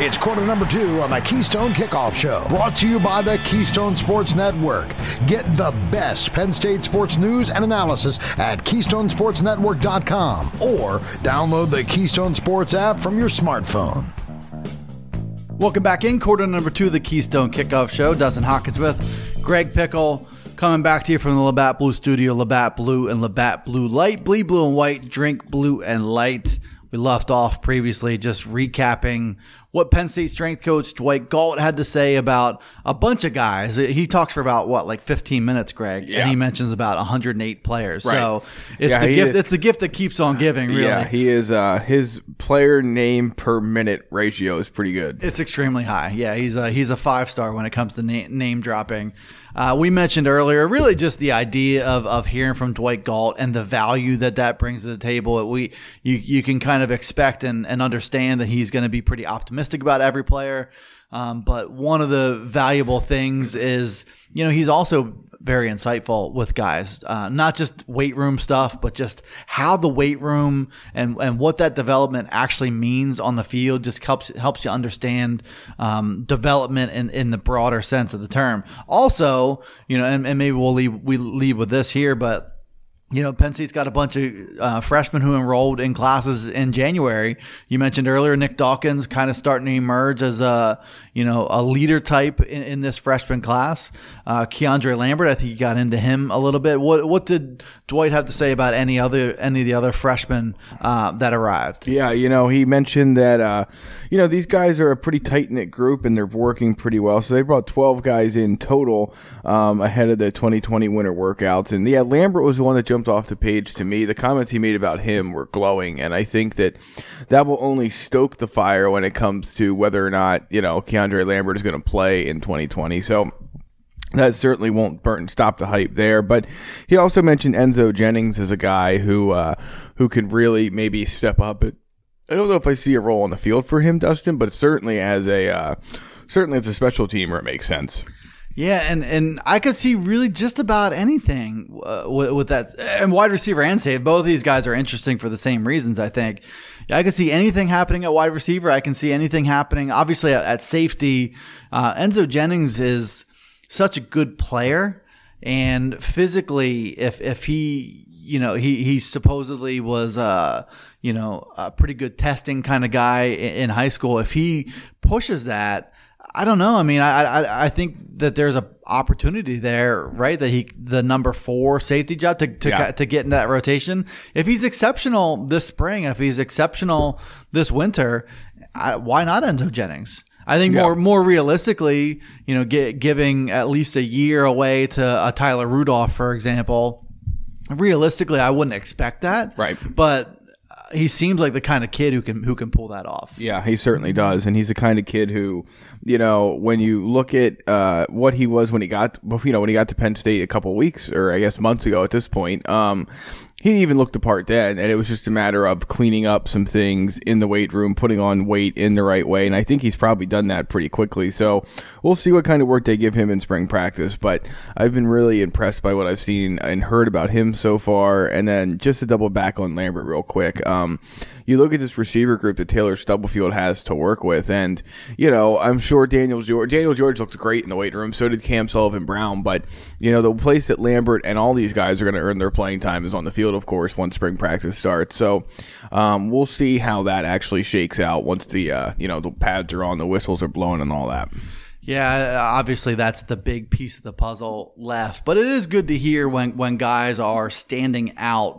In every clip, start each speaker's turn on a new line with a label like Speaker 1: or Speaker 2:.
Speaker 1: It's quarter number 2 on the Keystone Kickoff Show, brought to you by the Keystone Sports Network. Get the best Penn State sports news and analysis at KeystoneSportsNetwork.com or download the Keystone Sports app from your smartphone.
Speaker 2: Welcome back in quarter number 2 of the Keystone Kickoff Show. Dustin Hawkins with Greg Pickle. Coming back to you from the Labatt Blue Studio, Labatt Blue and Labatt Blue Light. Bleed blue and white, drink blue and light. We left off previously just recapping what Penn State strength coach Dwight Galt had to say about a bunch of guys. He talks for about, 15 minutes, Greg?
Speaker 3: Yeah.
Speaker 2: And he mentions about 108 players.
Speaker 3: Right.
Speaker 2: So it's the gift that keeps on giving, really.
Speaker 3: Yeah, he is. His player name per minute ratio is pretty good.
Speaker 2: It's extremely high. Yeah, he's a 5-star when it comes to name dropping. We mentioned earlier, really just the idea of hearing from Dwight Galt and the value that brings to the table. You can kind of expect and understand that he's going to be pretty optimistic about every player. But one of the valuable things is, he's also very insightful with guys, not just weight room stuff, but just how the weight room and what that development actually means on the field just helps you understand development in the broader sense of the term. Also, and maybe we'll leave with this here, but Penn State's got a bunch of freshmen who enrolled in classes in January. You mentioned earlier Nick Dawkins kind of starting to emerge as a leader type in this freshman class. Keandre Lambert, I think you got into him a little bit. What did Dwight have to say about any of the other freshmen that arrived?
Speaker 3: Yeah, he mentioned that these guys are a pretty tight-knit group and they're working pretty well. So they brought 12 guys in total ahead of the 2020 winter workouts. And yeah, Lambert was the one that jumped off the page to me. The comments he made about him were glowing, and I think that will only stoke the fire when it comes to whether or not Keandre Lambert is going to play in 2020. So that certainly won't stop the hype there. But he also mentioned Enzo Jennings as a guy who can really maybe step up. I don't know if I see a role on the field for him, Dustin, but certainly as a special teamer, it makes sense.
Speaker 2: Yeah, and I could see really just about anything with that. And wide receiver and safety, both of these guys are interesting for the same reasons, I think. I could see anything happening at wide receiver. I can see anything happening, obviously, at safety. Enzo Jennings is such a good player. And physically, if he, he supposedly was, a pretty good testing kind of guy in high school. If he pushes that, I don't know. I mean, I think that there's an opportunity there, right? That the number 4 safety job to get in that rotation. If he's exceptional this spring, if he's exceptional this winter, why not Enzo Jennings? I think more realistically, giving at least a year away to a Tyler Rudolph, for example. Realistically, I wouldn't expect that,
Speaker 3: right? But
Speaker 2: he seems like the kind of kid who can pull that off.
Speaker 3: Yeah, he certainly does, and he's the kind of kid who, when you look at what he was when he got to Penn State a couple weeks or I guess months ago at this point, he even looked the part then, and it was just a matter of cleaning up some things in the weight room, putting on weight in the right way, and I think he's probably done that pretty quickly. So we'll see what kind of work they give him in spring practice, but I've been really impressed by what I've seen and heard about him so far. And then just to double back on Lambert real quick, you look at this receiver group that Taylor Stubblefield has to work with, and I'm sure Daniel George looked great in the weight room. So did Cam Sullivan-Brown, but the place that Lambert and all these guys are going to earn their playing time is on the field, of course, once spring practice starts. So we'll see how that actually shakes out once the the pads are on, the whistles are blowing, and all that.
Speaker 2: Yeah, obviously that's the big piece of the puzzle left, but it is good to hear when guys are standing out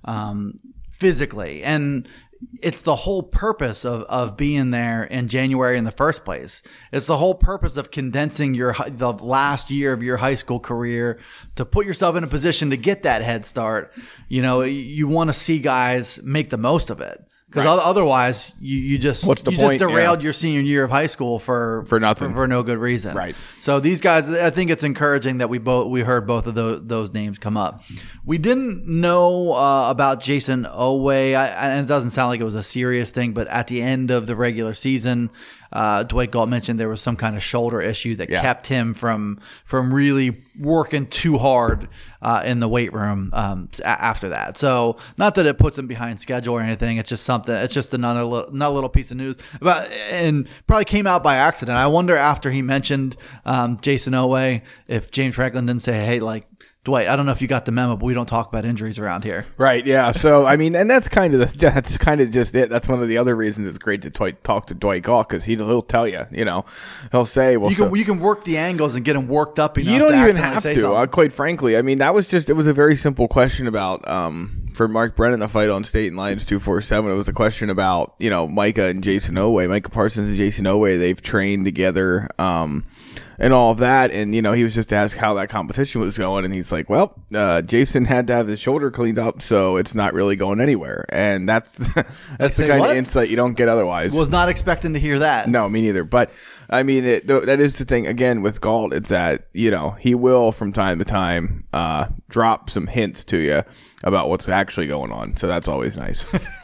Speaker 2: physically. And it's the whole purpose of being there in January in the first place. It's the whole purpose of condensing the last year of your high school career to put yourself in a position to get that head start. You want to see guys make the most of it. Because otherwise, you just derailed your senior year of high school for nothing, for no good reason.
Speaker 3: Right.
Speaker 2: So these guys, I think it's encouraging that we heard both of those names come up. We didn't know about Jason Oweh, and it doesn't sound like it was a serious thing. But at the end of the regular season, Dwight Galt mentioned there was some kind of shoulder issue that kept him from really working too hard in the weight room after that. So not that it puts him behind schedule or anything. It's just something. It's just another little piece of news and probably came out by accident. I wonder after he mentioned Jason Oweh if James Franklin didn't say, hey, like, Dwight, I don't know if you got the memo, but we don't talk about injuries around here.
Speaker 3: Right. Yeah. So, I mean, and that's kind of just it. That's one of the other reasons it's great to talk to Dwight Galt, because he'll tell you, he'll say, well,
Speaker 2: you can work the angles and get him worked up enough.
Speaker 3: You don't
Speaker 2: to
Speaker 3: even have to, quite frankly. I mean, it was a very simple question about, for Mark Brennan, the fight on State and Lions 247. It was a question about, Micah and Jason Oweh, Micah Parsons and Jason Oweh. They've trained together, and all of that. And, he was just asked how that competition was going. And he's like, well, Jason had to have his shoulder cleaned up, so it's not really going anywhere. And that's the kind of insight you don't get otherwise.
Speaker 2: Was not expecting to hear that.
Speaker 3: No, me neither. But, I mean, that is the thing, again, with Galt. It's that, he will, from time to time, drop some hints to you about what's actually going on. So that's always nice.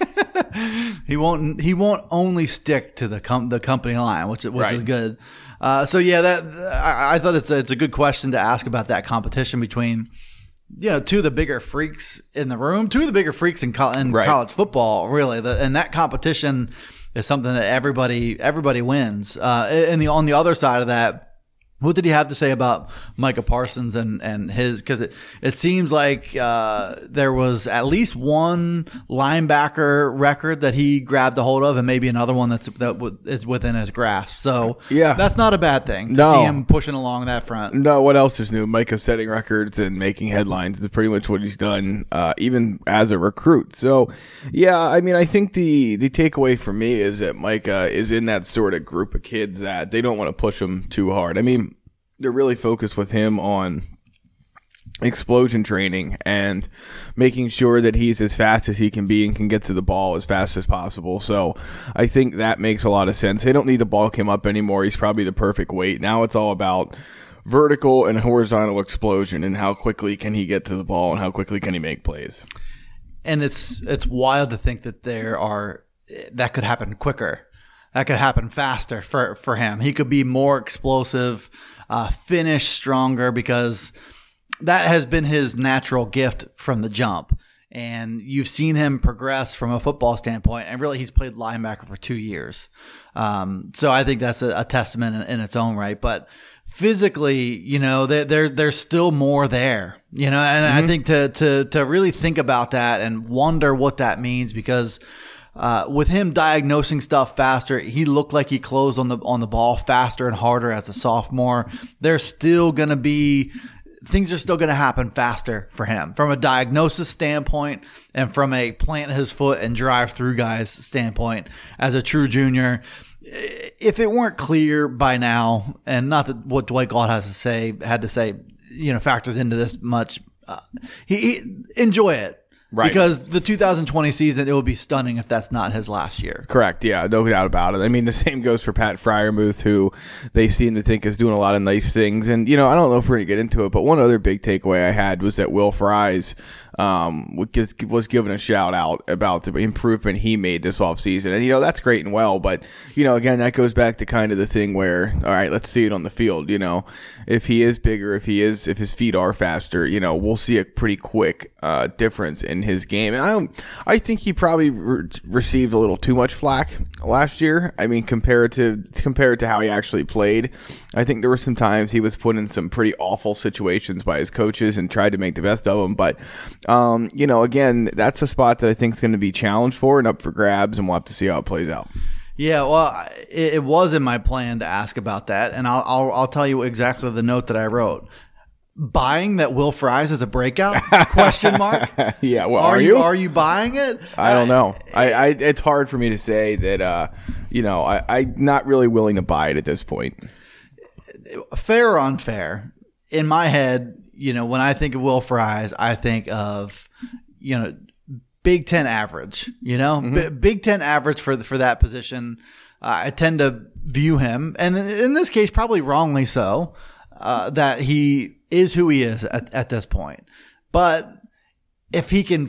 Speaker 2: He won't only stick to the company line, which is good. So yeah, I thought it's a good question to ask about that competition between, two of the bigger freaks in the room, two of the bigger freaks in college football, really. And that competition is something that everybody wins. And on the other side of that, what did he have to say about Micah Parsons and his? Because it seems like there was at least one linebacker record that he grabbed a hold of, and maybe another one that is within his grasp. So yeah, that's not a bad thing to see him pushing along that front.
Speaker 3: No, what else is new? Micah setting records and making headlines is pretty much what he's done, even as a recruit. So yeah, I mean, I think the takeaway for me is that Micah is in that sort of group of kids that they don't want to push him too hard. I mean, they're really focused with him on explosion training and making sure that he's as fast as he can be and can get to the ball as fast as possible. So I think that makes a lot of sense. They don't need to bulk him up anymore. He's probably the perfect weight. Now it's all about vertical and horizontal explosion and how quickly can he get to the ball and how quickly can he make plays.
Speaker 2: And it's wild to think that that could happen quicker. That could happen faster for him. He could be more explosive, finish stronger, because that has been his natural gift from the jump. And you've seen him progress from a football standpoint. And really, he's played linebacker for 2 years. So I think that's a testament in its own right. But physically, there's still more there, and I think to really think about that and wonder what that means, because with him diagnosing stuff faster, he looked like he closed on the ball faster and harder as a sophomore. Things are still going to happen faster for him from a diagnosis standpoint and from a plant his foot and drive through guys standpoint as a true junior. If it weren't clear by now, and not that what Dwight Galt had to say, factors into this much, he enjoy it. Right. Because the 2020 season, it will be stunning if that's not his last year.
Speaker 3: Correct. Yeah, no doubt about it. I mean, the same goes for Pat Freiermuth, who they seem to think is doing a lot of nice things. And, I don't know if we're going to get into it, but one other big takeaway I had was that Will Fries was given a shout out about the improvement he made this offseason. And, that's great and well. But, again, that goes back to kind of the thing where, all right, let's see it on the field. If he is bigger, if his feet are faster, we'll see a pretty quick difference in his game. And I think he probably received a little too much flack last year. I mean, compared to how he actually played, I think there were some times he was put in some pretty awful situations by his coaches and tried to make the best of them. But, again, that's a spot that I think is going to be challenged for and up for grabs, and we'll have to see how it plays out.
Speaker 2: Yeah, well, it was in my plan to ask about that, and I'll tell you exactly the note that I wrote. Buying that Will Fries is a breakout? Question mark.
Speaker 3: Yeah. Well, are you?
Speaker 2: Are you buying it?
Speaker 3: I don't know. It's hard for me to say that. I'm not really willing to buy it at this point.
Speaker 2: Fair or unfair? In my head, when I think of Will Fries, I think of, Big Ten average. Big Ten average for that position. I tend to view him, and in this case, probably wrongly so, that he is who he is at this point. But if he can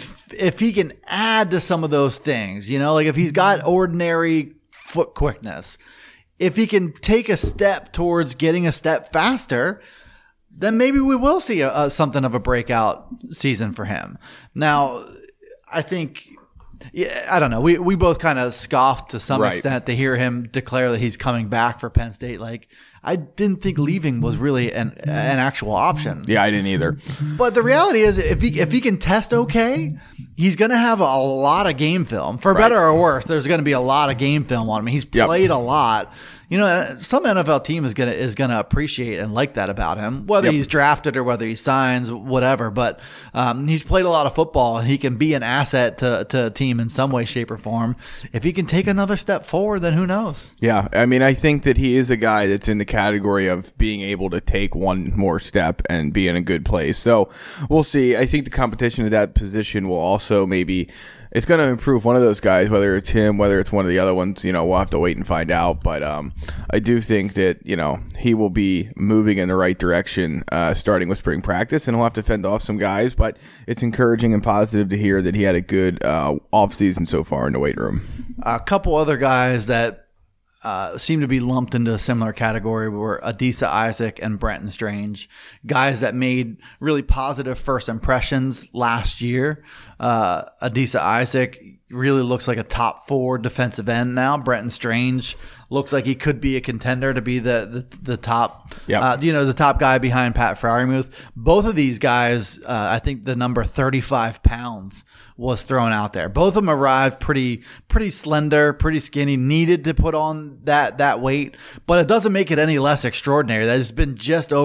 Speaker 2: add to some of those things, like if he's got ordinary foot quickness, if he can take a step towards getting a step faster, then maybe we will see something of a breakout season for him. Now, I think, I don't know. We both kind of scoffed to some extent to hear him declare that he's coming back for Penn State. Like, I didn't think leaving was really an actual option.
Speaker 3: Yeah, I didn't either.
Speaker 2: But the reality is, if he can test okay, he's going to have a lot of game film. For better or worse, there's going to be a lot of game film on him. He's played a lot. You know, some NFL team is gonna appreciate and like that about him, whether he's drafted or whether he signs, whatever. But he's played a lot of football, and he can be an asset to a team in some way, shape, or form. If he can take another step forward, then who knows? Yeah,
Speaker 3: I mean, I think that he is a guy that's in the category of being able to take one more step and be in a good place. So we'll see. I think the competition at that position will also maybe. It's going to improve one of those guys, whether it's him, whether it's one of the other ones, you know, we'll have to wait and find out. But I do think that, you know, he will be moving in the right direction starting with spring practice, and he'll have to fend off some guys. But it's encouraging and positive to hear that he had a good offseason so far in the weight room.
Speaker 2: A couple other guys that seem to be lumped into a similar category were Adisa Isaac and Brenton Strange, guys that made really positive first impressions last year. Adisa Isaac really looks like a top 4 defensive end now. Brenton Strange looks like he could be a contender to be the top, the top guy behind Pat Freiermuth. Both of these guys, I think the number 35 pounds was thrown out there. Both of them arrived pretty slender, pretty skinny, needed to put on that weight, but it doesn't make it any less extraordinary. That it's been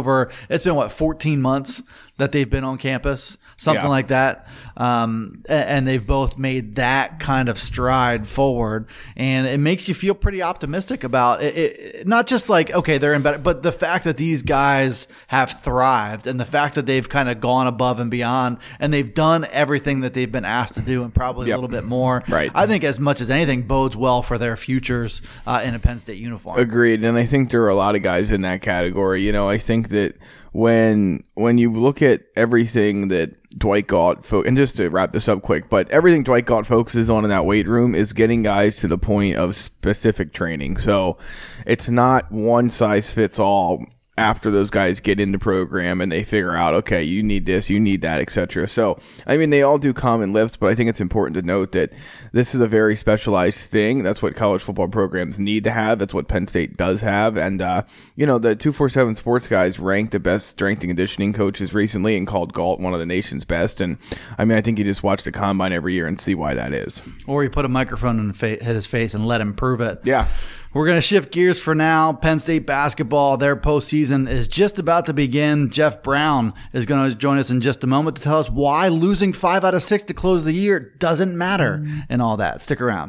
Speaker 2: 14 months that they've been on campus, something like that. And they've both made that kind of stride forward, and it makes you feel pretty optimistic about it. Not just like, okay, they're in better, but the fact that these guys have thrived, and the fact that they've kind of gone above and beyond, and they've done everything that they've been asked to do, and probably a little bit more. Right. I think as much as anything bodes well for their futures in a Penn State uniform.
Speaker 3: Agreed. And I think there are a lot of guys in that category. You know, I think that when you look at everything that Dwight Galt, and just to wrap this up quick, but everything Dwight Galt focuses on in that weight room is getting guys to the point of specific training. So it's not one size fits all after those guys get in the program and they figure out, okay, you need this, you need that, etc. So, I mean, they all do common lifts, but I think it's important to note that this is a very specialized thing. That's what college football programs need to have. That's what Penn State does have. And, the 247 Sports guys ranked the best strength and conditioning coaches recently and called Galt one of the nation's best. And, I mean, I think you just watch the combine every year and see why that is.
Speaker 2: Or you put a microphone in hit his face and let him prove it.
Speaker 3: Yeah.
Speaker 2: We're going to shift gears for now. Penn State basketball, their postseason is just about to begin. Jeff Brown is going to join us in just a moment to tell us why losing 5 out of 6 to close the year doesn't matter and all that. Stick around.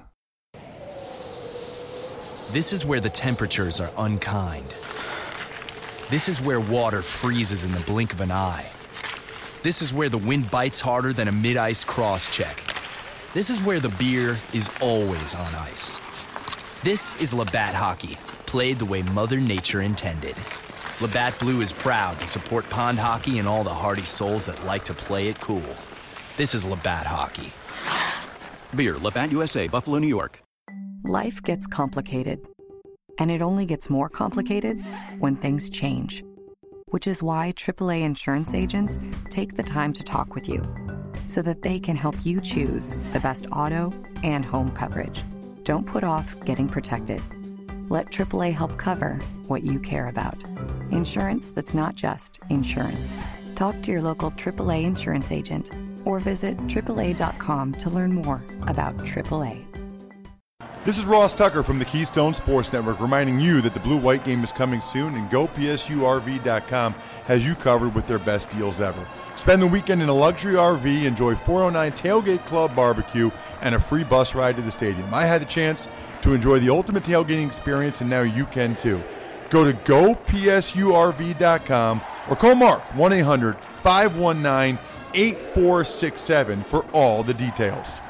Speaker 4: This is where the temperatures are unkind. This is where water freezes in the blink of an eye. This is where the wind bites harder than a mid-ice cross-check. This is where the beer is always on ice. This is Labatt Hockey, played the way Mother Nature intended. Labatt Blue is proud to support pond hockey and all the hardy souls that like to play it cool. This is Labatt Hockey.
Speaker 5: Beer, Labatt USA, Buffalo, New York.
Speaker 6: Life gets complicated, and it only gets more complicated when things change. Which is why AAA insurance agents take the time to talk with you, so that they can help you choose the best auto and home coverage. Don't put off getting protected. Let AAA help cover what you care about. Insurance that's not just insurance. Talk to your local AAA insurance agent or visit AAA.com to learn more about AAA.
Speaker 7: This is Ross Tucker from the Keystone Sports Network reminding you that the Blue-White game is coming soon, and GoPSURV.com has you covered with their best deals ever. Spend the weekend in a luxury RV, enjoy 409 Tailgate Club barbecue, and a free bus ride to the stadium. I had the chance to enjoy the ultimate tailgating experience, and now you can too. Go to GoPSURV.com or call Mark 1-800-519-8467 for all the details.